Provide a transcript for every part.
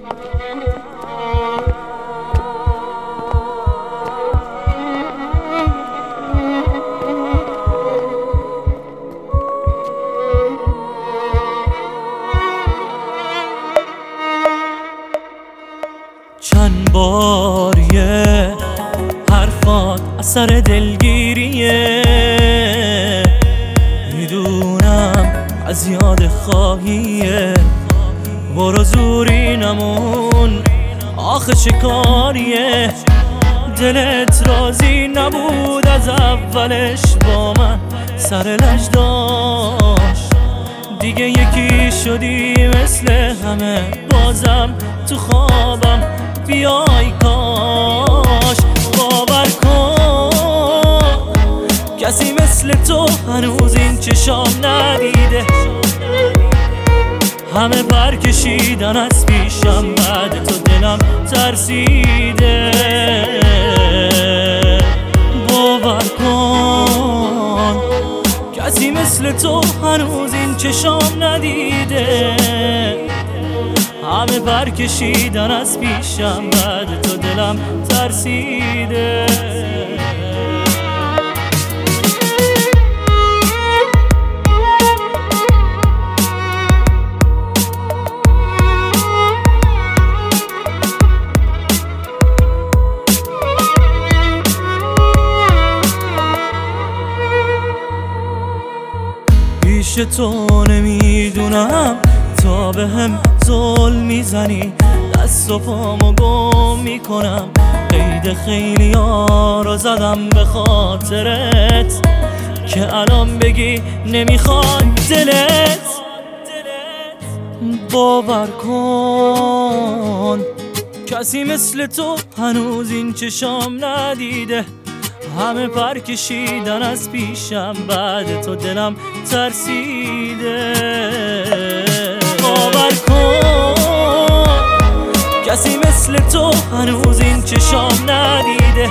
چند بار یه حرفات اثر دلگیریه، میدونم از یاد خواهیه، برو زوری نمون آخه چه کاریه. دلت راضی نبود از اولش با من، سر لج داشت دیگه یکی شدی مثل همه، بازم تو خوابم بیای کاش. باور کن کسی مثل تو هنوز این چشام ندیده، همه پر کشیدن از پیشم، بعد تو دلم ترسیده. باور کن کسی مثل تو هنوز این چشام ندیده، همه پر کشیدن از پیشم، بعد تو دلم ترسیده. پیش تو نمیدونم تا به هم ظلم میزنی، دست و پامو گم میکنم، قید خیلی ها رو زدم به خاطرت که الان بگی نمیخواد دلت. باور کن کسی مثل تو هنوز این چشام ندیده، همه پر کشیدن از پیشم، بعد تو دلم ترسیده. باور کن کسی مثل تو هنوز این چشام ندیده،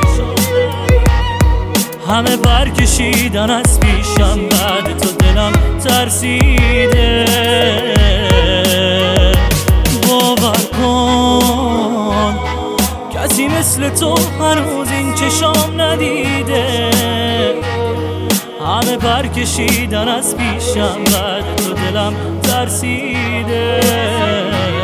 همه پر کشیدن از پیشم، بعد تو دلم ترسیده. باور کن کسی مثل تو هنوز این چشام ندیده، همه پر کشیدن از پیشم، بعد تو دلم ترسیده.